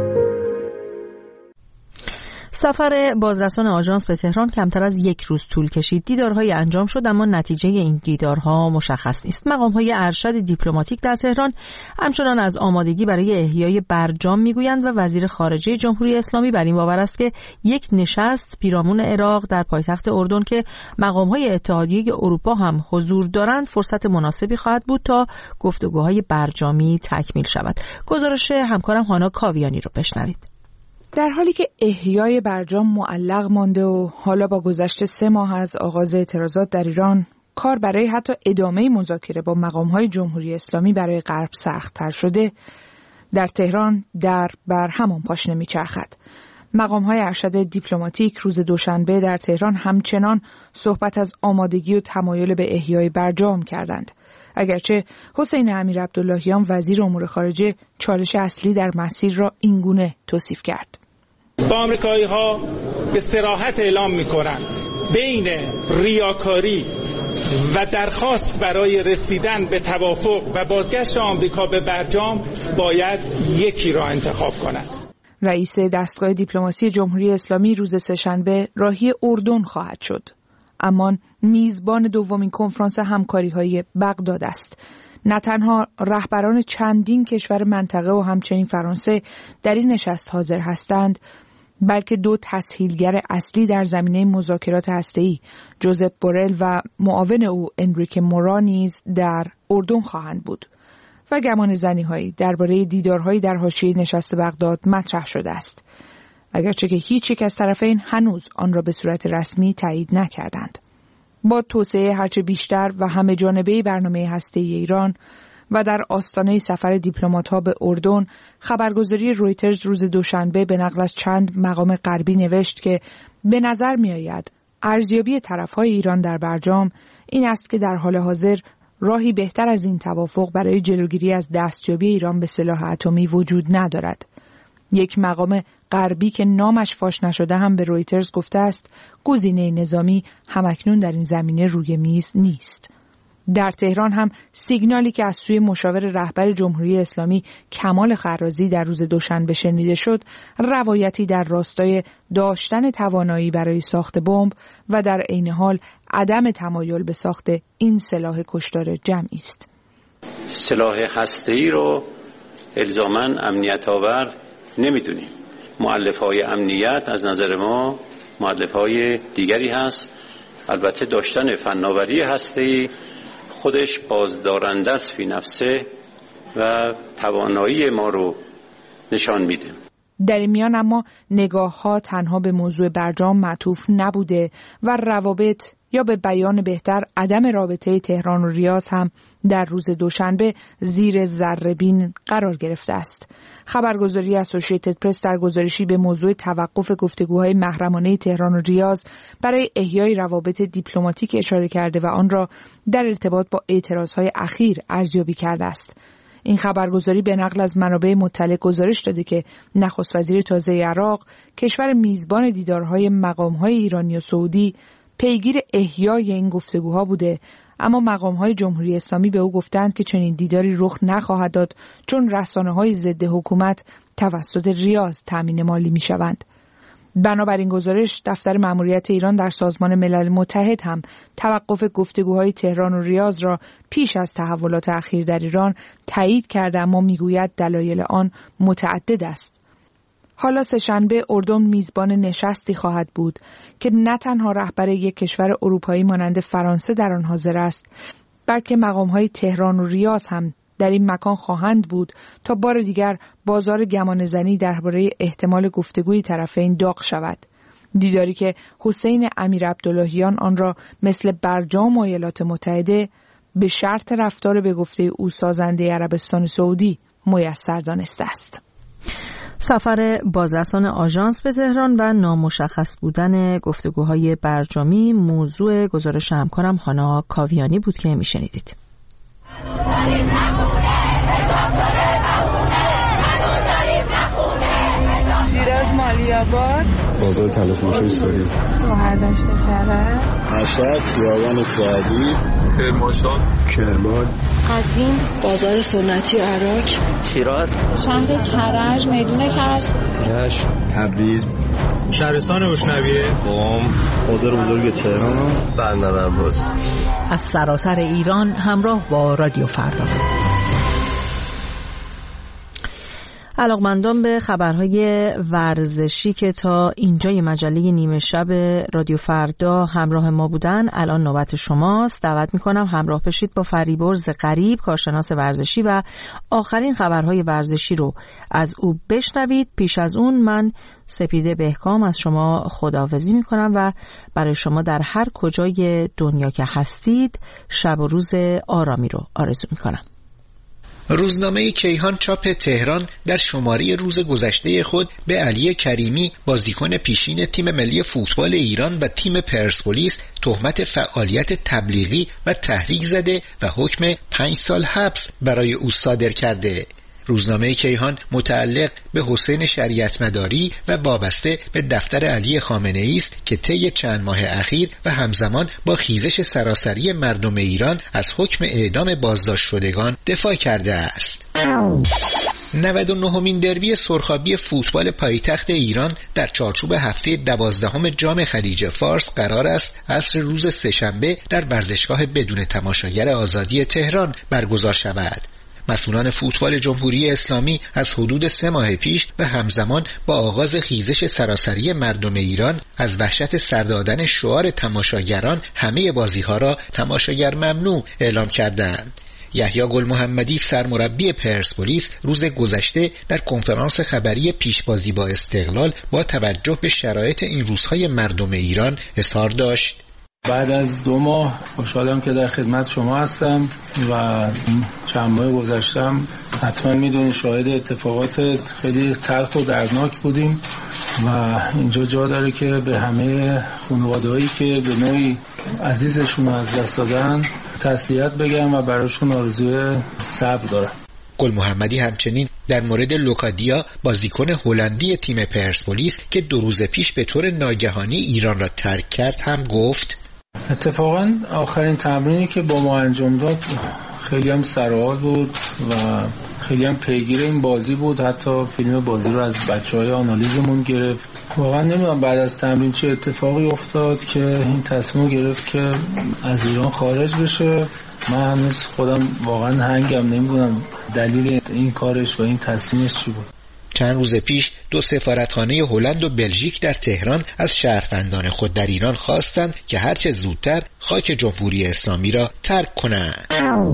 سفر بازرسان آژانس به تهران کمتر از یک روز طول کشید. دیدارهای انجام شد اما نتیجه این دیدارها مشخص نیست. مقام‌های ارشد دیپلماتیک در تهران همچنان از آمادگی برای احیای برجام میگویند و وزیر خارجه جمهوری اسلامی بر این باور است که یک نشست پیرامون عراق در پایتخت اردن که مقام‌های اتحادیه اروپا هم حضور دارند فرصت مناسبی خواهد بود تا گفتگوهای برجامی تکمیل شود. گزارش همکارم هانا کاویانی رو بشنوید. در حالی که احیای برجام معلق مانده و حالا با گذشت سه ماه از آغاز اعتراضات در ایران کار برای حتی ادامه مذاکره با مقام‌های جمهوری اسلامی برای غرب سخت‌تر شده، در تهران در بر همان پاشنه می‌چرخد. مقام‌های ارشد دیپلماتیک روز دوشنبه در تهران همچنان صحبت از آمادگی و تمایل به احیای برجام کردند. اگرچه حسین امیرعبداللهیان وزیر امور خارجه چالش اصلی در مسیر را اینگونه توصیف کرد. با آمریکایی‌ها به صراحت اعلام می‌کنند بین ریاکاری و درخواست برای رسیدن به توافق و بازگشت آمریکا به برجام باید یکی را انتخاب کنند. رئیس دستگاه دیپلماسی جمهوری اسلامی روز سه‌شنبه راهی اردن خواهد شد. اما میزبان دومین کنفرانس همکاری‌های بغداد است. نه تنها رهبران چندین کشور منطقه و همچنین فرانسه در این نشست حاضر هستند، بلکه دو تسهیلگر اصلی در زمینه مذاکرات هسته‌ای، جوزپ بورل و معاون او انریک مورا نیز در اردن خواهند بود و گمان زنی‌هایی درباره دیدارهایی در حاشیه نشست بغداد مطرح شده است، اگرچه که هیچ یک از طرفین هنوز آن را به صورت رسمی تایید نکردند. با توسعه هرچه بیشتر و همه جانبه برنامه هسته‌ای ایران و در آستانه سفر دیپلمات‌ها به اردن، خبرگزاری رویترز روز دوشنبه به نقل از چند مقام غربی نوشت که به نظر می‌آید ارزیابی طرف‌های ایران در برجام این است که در حال حاضر راهی بهتر از این توافق برای جلوگیری از دستیابی ایران به سلاح اتمی وجود ندارد. یک مقام غربی که نامش فاش نشده هم به رویترز گفته است گزینه نظامی همکنون در این زمینه روی میز نیست. در تهران هم سیگنالی که از سوی مشاور رهبر جمهوری اسلامی کمال خرازی در روز دوشنبه شنیده شد، روایتی در راستای داشتن توانایی برای ساخت بمب و در عین حال عدم تمایل به ساخت این سلاح کشتار جمعی است. سلاح هسته‌ای رو الزاماً امنیت آور نمیدونیم. مؤلفه‌های امنیت از نظر ما مؤلفه‌های دیگری هست. البته داشتن فناوری هسته‌ای خودش بازدارنده است فی نفسه و توانایی ما رو نشان میده. در این میان اما نگاه‌ها تنها به موضوع برجام معطوف نبوده و روابط یا به بیان بهتر عدم رابطه تهران و ریاض هم در روز دوشنبه زیر ذره‌بین قرار گرفته است. خبرگزاری اسوسییتد پرس در گزارشی به موضوع توقف گفتگوهای محرمانه تهران و ریاض برای احیای روابط دیپلماتیک اشاره کرده و آن را در ارتباط با اعتراضهای اخیر ارزیابی کرده است. این خبرگزاری به نقل از منابع مطلع گزارش داده که نخست وزیر تازه عراق، کشور میزبان دیدارهای مقامهای ایرانی و سعودی، پیگیر احیای این گفتگوها بوده، اما مقامهای جمهوری اسلامی به او گفتند که چنین دیداری رخ نخواهد داد چون رسانه‌های ضد حکومت توسط ریاض تامین مالی می‌شوند. بنابراین گزارش دفتر مأموریت ایران در سازمان ملل متحد هم توقف گفتگوهای تهران و ریاض را پیش از تحولات اخیر در ایران تایید کرده، اما میگوید دلایل آن متعدد است. حالا سه‌شنبه اردن میزبان نشستی خواهد بود که نه تنها رهبر یک کشور اروپایی مانند فرانسه در آن حاضر است، بلکه مقام‌های تهران و ریاض هم در این مکان خواهند بود تا بار دیگر بازار گمانه‌زنی درباره احتمال گفتگوی طرفین داغ شود. دیداری که حسین امیر عبداللهیان آن را مثل برجام ایالات متحده به شرط رفتار به گفته او سازنده عربستان سعودی میسر دانسته است. سفر بازرسان آژانس به تهران و نامشخص بودن گفتگوهای برجامی موضوع گزارش همکارم هانا کاویانی بود که میشنیدید. شیراز مالی‌آباد، بازار تلفروشی سوری، شهرداشت کرج، مشهد، خیابان سعدی، کرمانشاه، کرمان، قزوین، بازار سنتی عراق، شیراز، شهر کرج، میدون کرج، رشت، تبریز، شهرستان اشنویه، قم، بازار بزرگ تهران، بندر عباس. از سراسر ایران همراه با رادیو فردا. علاقمندان به خبرهای ورزشی که تا اینجای مجله نیمه شب رادیو فردا همراه ما بودن، الان نوبت شماست. دعوت میکنم همراه بشید با فریبرز غریب، کارشناس ورزشی، و آخرین خبرهای ورزشی رو از او بشنوید. پیش از اون من سپیده بهکام از شما خداحافظی میکنم و برای شما در هر کجای دنیا که هستید شب و روز آرامی رو آرزو میکنم. روزنامه کیهان چاپ تهران در شماره روز گذشته خود به علی کریمی، بازیکن پیشین تیم ملی فوتبال ایران و تیم پرسپولیس، تهمت فعالیت تبلیغی و تحریک زده و حکم پنج سال حبس برای او صادر کرده. روزنامه کیهان متعلق به حسین شریعت مداری و وابسته به دفتر علی خامنه‌ای است که طی چند ماه اخیر و همزمان با خیزش سراسری مردم ایران از حکم اعدام بازداشت شدگان دفاع کرده است. نود و نهمین دربی سرخابی فوتبال پایتخت ایران در چارچوب هفته دوازدهم جام خلیج فارس قرار است عصر روز سه‌شنبه در ورزشگاه بدون تماشاگر آزادی تهران برگزار شود. مسئولان فوتبال جمهوری اسلامی از حدود سه ماه پیش و همزمان با آغاز خیزش سراسری مردم ایران از وحشت سردادن شعار تماشاگران همه بازی‌ها را تماشاگر ممنوع اعلام کردند. یحیی گل محمدی، سرمربی پرسپولیس، روز گذشته در کنفرانس خبری پیشبازی با استقلال با توجه به شرایط این روزهای مردم ایران اظهار داشت: بعد از دو ماه خوشحالم که در خدمت شما هستم و چند ماه گذشتم حتما میدونید شاهد اتفاقات خیلی تلخ و دردناک بودیم و اینجا جا داره که به همه خانواده‌هایی که به نوعی عزیزشون از دست دادن تسلیت بگم و براشون آرزوی صبر دارم. گل محمدی همچنین در مورد لوکادیا، بازیکن هلندی تیم پرسپولیس که دو روز پیش به طور ناگهانی ایران را ترک کرد هم گفت: اتفاقا آخرین تمرینی که با ما انجام داد خیلی هم سرحال بود و خیلی هم پیگیر این بازی بود، حتی فیلم بازی رو از بچهای آنالیزمون گرفت. واقعا نمیدونم بعد از تمرین چه اتفاقی افتاد که این تصمیم گرفت که از ایران خارج بشه. من هنوز خودم واقعا هنگم نمیدونم دلیل این کارش و این تصمیمش چی بود. چند روز پیش دو سفارتخانه هلند و بلژیک در تهران از شهروندان خود در ایران خواستند که هرچه زودتر خاک جمهوری اسلامی را ترک کنند.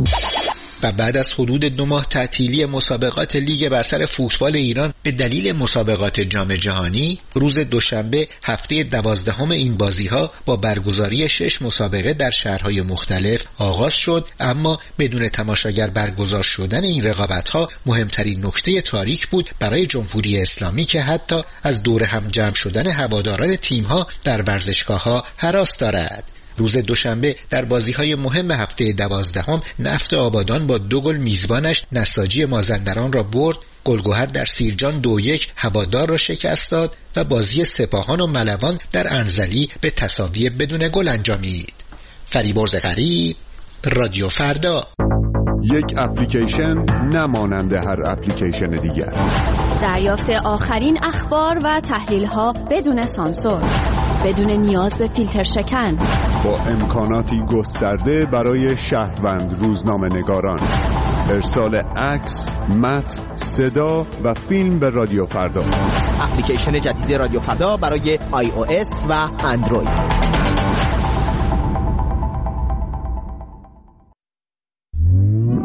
و بعد از حدود دو ماه تعطیلی مسابقات لیگ برتر فوتبال ایران به دلیل مسابقات جام جهانی، روز دوشنبه هفته دوازدهم این بازی‌ها با برگزاری شش مسابقه در شهرهای مختلف آغاز شد، اما بدون تماشاگر برگزار شدن این رقابت‌ها مهمترین نکته تاریک بود برای جمهوری اسلامی که حتی از دور هم جمع شدن هواداران تیم‌ها در ورزشگاه‌ها هراس دارد. روز دوشنبه در بازی‌های مهم هفته دوازدهم نفت آبادان با دو گل میزبانش نساجی مازندران را برد. گلگهر در سیرجان دو یک هوادار را شکست داد و بازی سپاهان و ملوان در انزلی به تساوی بدون گل انجامید. فریبرز غریب، رادیو فردا. یک اپلیکیشن نمانند هر اپلیکیشن دیگر. دریافت آخرین اخبار و تحلیل‌ها بدون سانسور، بدون نیاز به فیلتر شکن، با امکاناتی گسترده برای شهروند روزنامه‌نگاران. ارسال عکس، متن، صدا و فیلم به رادیو فردا. اپلیکیشن جدید رادیو فردا برای آی او اس و اندروید.